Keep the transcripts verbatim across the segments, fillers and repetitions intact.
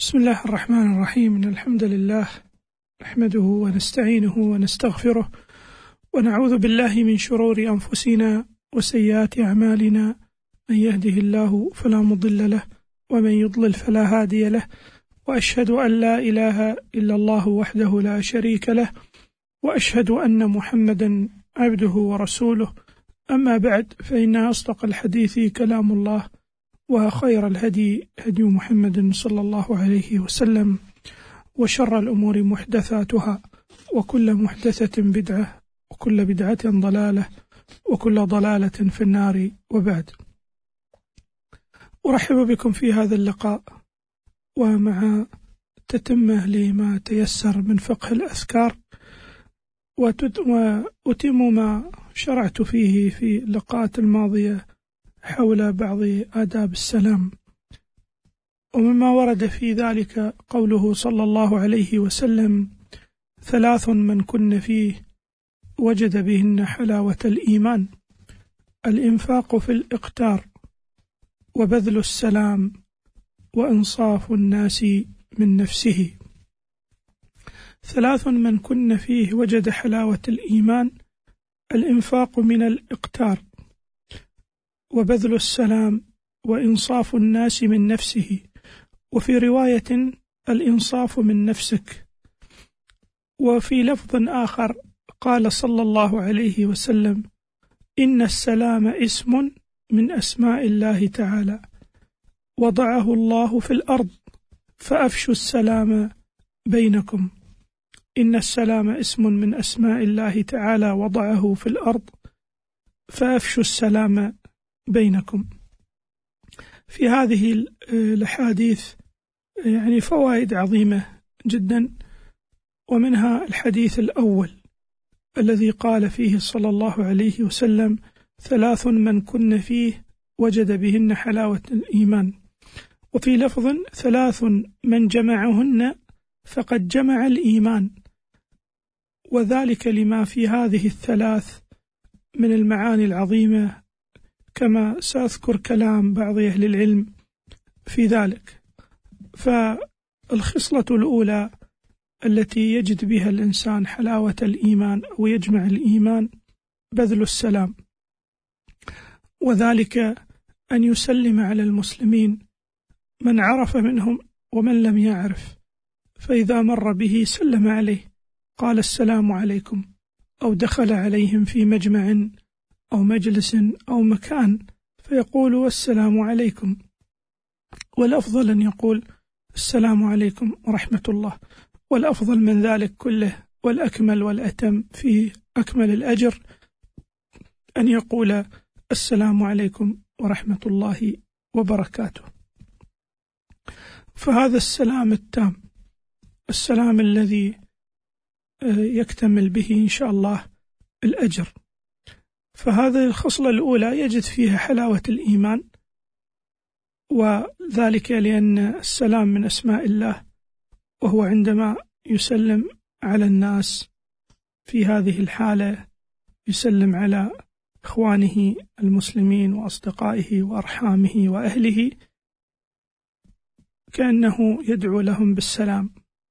بسم الله الرحمن الرحيم. إن الحمد لله نحمده ونستعينه ونستغفره ونعوذ بالله من شرور أنفسنا وسيئات أعمالنا، من يهده الله فلا مضل له ومن يضلل فلا هادي له، وأشهد أن لا إله إلا الله وحده لا شريك له، وأشهد أن محمدا عبده ورسوله. أما بعد، فإن أصدق الحديث كلام الله، وخير الهدي هدي محمد صلى الله عليه وسلم، وشر الأمور محدثاتها، وكل محدثة بدعة، وكل بدعة ضلالة، وكل ضلالة في النار. وبعد، أرحب بكم في هذا اللقاء، ومع تتمة لما تيسر من فقه الأذكار، وأتم ما شرعت فيه في اللقاءات الماضية حول بعض آداب السلام. ومما ورد في ذلك قوله صلى الله عليه وسلم: ثلاث من كن فيه وجد بهن حلاوة الإيمان: الإنفاق في الإقتار، وبذل السلام، وإنصاف الناس من نفسه. ثلاث من كن فيه وجد حلاوة الإيمان: الإنفاق من الإقتار، وبذل السلام، وإنصاف الناس من نفسه. وفي رواية: الإنصاف من نفسك. وفي لفظ آخر قال صلى الله عليه وسلم: إن السلام اسم من أسماء الله تعالى، وضعه الله في الأرض، فأفشوا السلام بينكم. إن السلام اسم من أسماء الله تعالى، وضعه في الأرض، فأفشوا السلام بينكم. في هذه الأحاديث يعني فوائد عظيمة جدا، ومنها الحديث الأول الذي قال فيه صلى الله عليه وسلم: ثلاث من كن فيه وجد بهن حلاوة الإيمان. وفي لفظ: ثلاث من جمعهن فقد جمع الإيمان. وذلك لما في هذه الثلاث من المعاني العظيمة، كما سأذكر كلام بعض أهل العلم في ذلك. فالخصلة الأولى التي يجد بها الإنسان حلاوة الإيمان أو يجمع الإيمان بذل السلام، وذلك أن يسلم على المسلمين من عرف منهم ومن لم يعرف، فإذا مر به سلم عليه، قال: السلام عليكم، أو دخل عليهم في مجمع أو مجلس أو مكان فيقول: السلام عليكم. والأفضل أن يقول: السلام عليكم ورحمة الله. والأفضل من ذلك كله، والأكمل والأتم في أكمل الأجر، أن يقول: السلام عليكم ورحمة الله وبركاته. فهذا السلام التام، السلام الذي يكتمل به إن شاء الله الأجر. فهذه الخصلة الأولى يجد فيها حلاوة الإيمان، وذلك لأن السلام من أسماء الله، وهو عندما يسلم على الناس في هذه الحالة يسلم على إخوانه المسلمين وأصدقائه وأرحامه وأهله، كأنه يدعو لهم بالسلام.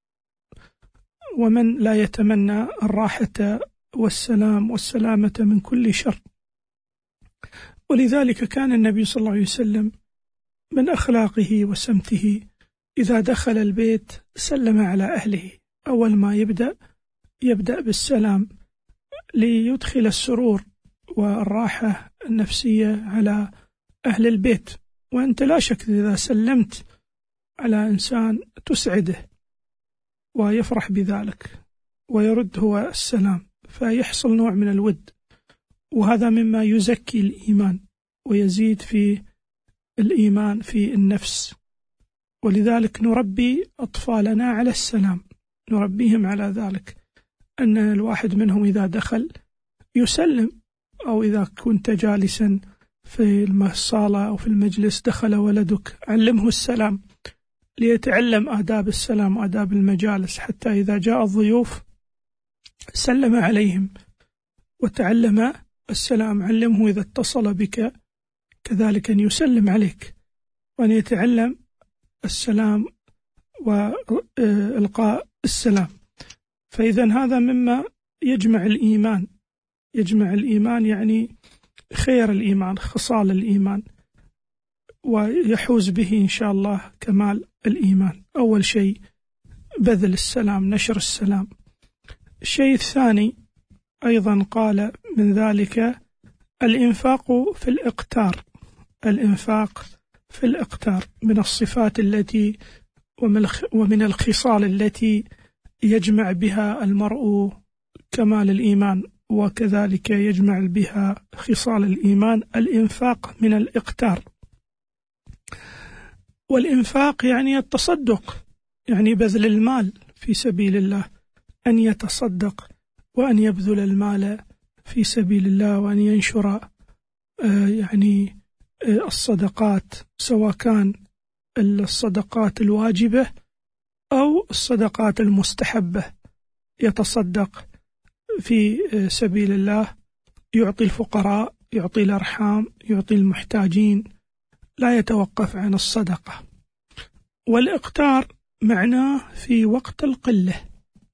ومن لا يتمنى الراحة والسلام والسلامة من كل شر؟ ولذلك كان النبي صلى الله عليه وسلم من أخلاقه وسمته إذا دخل البيت سلم على أهله. أول ما يبدأ يبدأ بالسلام ليدخل السرور والراحة النفسية على أهل البيت. وأنت لا شك إذا سلمت على إنسان تسعده ويفرح بذلك ويرد هو السلام، فيحصل نوع من الود، وهذا مما يزكي الإيمان ويزيد في الإيمان في النفس. ولذلك نربي أطفالنا على السلام، نربيهم على ذلك، أن الواحد منهم إذا دخل يسلم، أو إذا كنت جالسا في الصالة أو في المجلس دخل ولدك علمه السلام، ليتعلم آداب السلام وآداب المجالس، حتى إذا جاء الضيوف سلم عليهم وتعلم السلام. علمه إذا اتصل بك كذلك أن يسلم عليك، وأن يتعلم السلام وإلقاء السلام. فإذا هذا مما يجمع الإيمان، يجمع الإيمان يعني خير الإيمان، خصال الإيمان، ويحوز به إن شاء الله كمال الإيمان. أول شيء بذل السلام، نشر السلام. الشيء الثاني أيضا قال من ذلك الإنفاق في الإقتار، الإنفاق في الإقتار من الصفات التي ومن الخصال التي يجمع بها المرء كمال الإيمان، وكذلك يجمع بها خصال الإيمان الإنفاق من الإقتار. والإنفاق يعني التصدق، يعني بذل المال في سبيل الله، أن يتصدق وأن يبذل المال في سبيل الله، وأن ينشر يعني الصدقات، سواء كان الصدقات الواجبة أو الصدقات المستحبة. يتصدق في سبيل الله، يعطي الفقراء، يعطي الأرحام، يعطي المحتاجين، لا يتوقف عن الصدقة. والإقتار معناه في وقت القلة،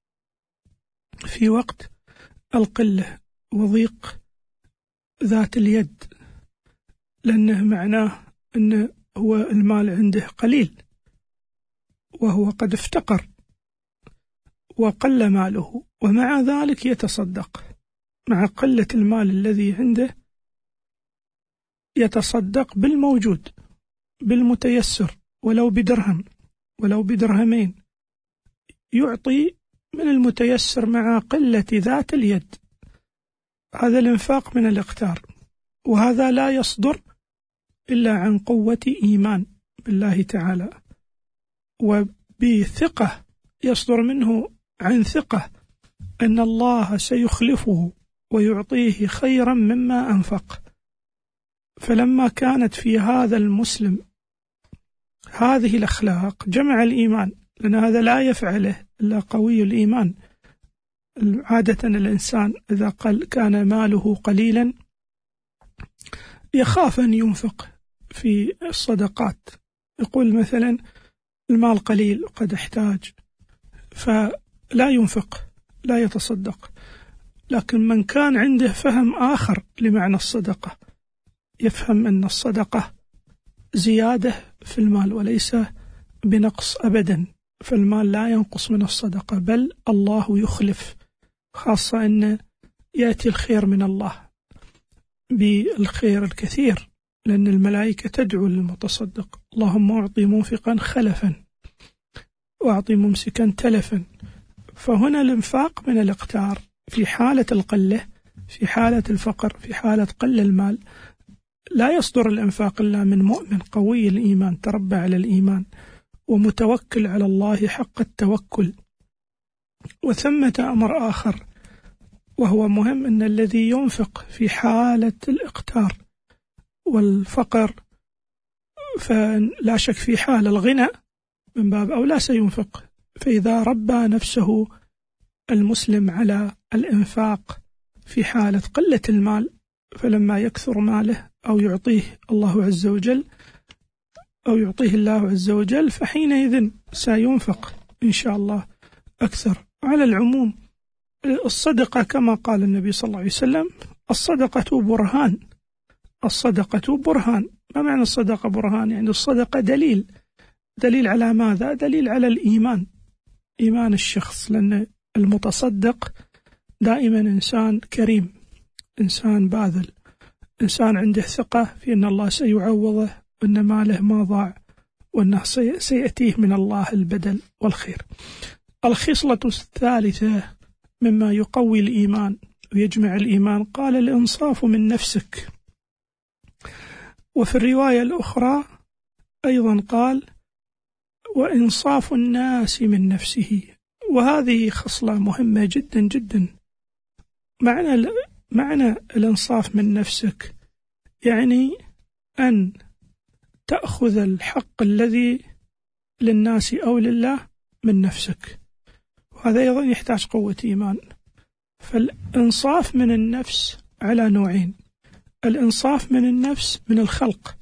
في وقت القلة وضيق ذات اليد، لأنه معناه أنه هو المال عنده قليل وهو قد افتقر وقل ماله، ومع ذلك يتصدق. مع قلة المال الذي عنده يتصدق بالموجود، بالمتيسر، ولو بدرهم ولو بدرهمين، يعطي من المتيسر مع قلة ذات اليد. هذا الإنفاق من الإقتار، وهذا لا يصدر إلا عن قوة إيمان بالله تعالى، وبثقة يصدر منه عن ثقة أن الله سيخلفه ويعطيه خيرا مما أنفق. فلما كانت في هذا المسلم هذه الأخلاق جمع الإيمان، لأن هذا لا يفعله إلا قوي الإيمان. عادة الإنسان إذا قل كان ماله قليلا يخاف أن ينفق في الصدقات، يقول مثلا المال قليل وقد احتاج، فلا ينفق، لا يتصدق. لكن من كان عنده فهم آخر لمعنى الصدقة، يفهم أن الصدقة زيادة في المال وليس بنقص أبدا، فالمال لا ينقص من الصدقة، بل الله يخلف، خاصة أن يأتي الخير من الله بالخير الكثير، لأن الملائكة تدعو للمتصدق: اللهم أعطي منفقا خلفا وأعطي ممسكا تلفا. فهنا الإنفاق من الإقتار في حالة القلة، في حالة الفقر، في حالة قل المال. لا يصدر الإنفاق إلا من مؤمن قوي الإيمان، تربى على الإيمان ومتوكل على الله حق التوكل. وثمة أمر آخر وهو مهم، أن الذي ينفق في حالة الإقتار والفقر فلا شك في حال الغنى من باب أولى سينفق. فإذا ربى نفسه المسلم على الإنفاق في حالة قلة المال، فلما يكثر ماله أو يعطيه الله عز وجل أو يعطيه الله عز وجل فحينئذ سينفق إن شاء الله أكثر. على العموم الصدقة كما قال النبي صلى الله عليه وسلم: الصدقة برهان، الصدقة برهان. ما معنى الصدقة برهان؟ يعني الصدقة دليل، دليل على ماذا؟ دليل على الإيمان، إيمان الشخص، لأن المتصدق دائما إنسان كريم، إنسان باذل، إنسان عنده ثقة في أن الله سيعوضه، وأن ماله ما ضاع، وأنه سيأتيه من الله البدل والخير. الخصلة الثالثة مما يقوي الإيمان ويجمع الإيمان قال: الإنصاف من نفسك. وفي الرواية الأخرى أيضا قال: وإنصاف الناس من نفسه. وهذه خصلة مهمة جدا جدا. معنى معنى الإنصاف من نفسك يعني أن تأخذ الحق الذي للناس أو لله من نفسك، وهذا أيضا يحتاج قوة إيمان. فالإنصاف من النفس على نوعين: الإنصاف من النفس من الخلق،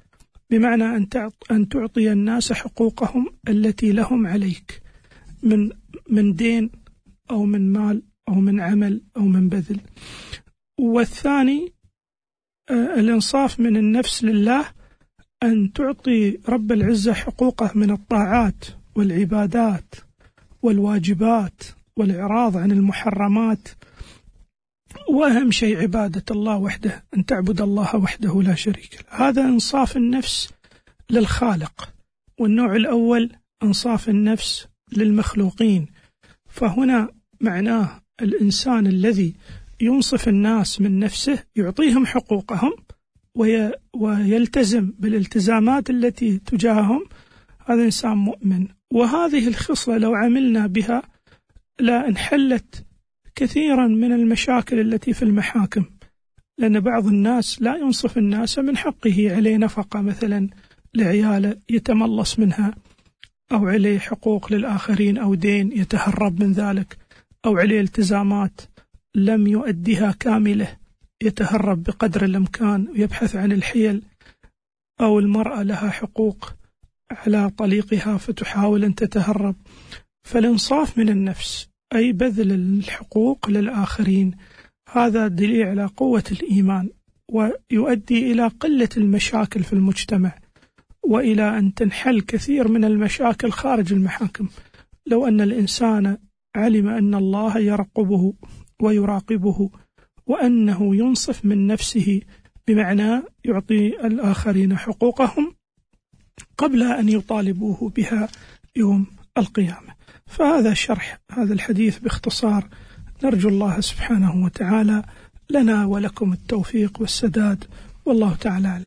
بمعنى أن تعطي الناس حقوقهم التي لهم عليك من من دين أو من مال أو من عمل أو من بذل. والثاني الإنصاف من النفس لله، أن تعطي رب العزة حقوقه من الطاعات والعبادات والواجبات والإعراض عن المحرمات، وأهم شيء عبادة الله وحده، أن تعبد الله وحده لا شريك له. هذا إنصاف النفس للخالق. والنوع الأول إنصاف النفس للمخلوقين، فهنا معناه الإنسان الذي ينصف الناس من نفسه، يعطيهم حقوقهم ويلتزم بالالتزامات التي تجاههم، هذا إنسان مؤمن. وهذه الخصلة لو عملنا بها لا انحلت كثيرا من المشاكل التي في المحاكم، لأن بعض الناس لا ينصف الناس من حقه، عليه نفقة مثلا لعياله يتملص منها، أو عليه حقوق للآخرين أو دين يتهرب من ذلك، أو عليه التزامات لم يؤديها كاملة يتهرب بقدر الإمكان ويبحث عن الحيل، أو المرأة لها حقوق على طليقها فتحاول أن تتهرب. فالإنصاف من النفس أي بذل الحقوق للآخرين، هذا دليل على قوة الإيمان، ويؤدي إلى قلة المشاكل في المجتمع، وإلى أن تنحل كثير من المشاكل خارج المحاكم. لو أن الإنسان علم أن الله يرقبه ويراقبه، وأنه ينصف من نفسه بمعنى يعطي الآخرين حقوقهم قبل أن يطالبوه بها يوم القيامة. فهذا شرح هذا الحديث باختصار، نرجو الله سبحانه وتعالى لنا ولكم التوفيق والسداد، والله تعالى أعلم.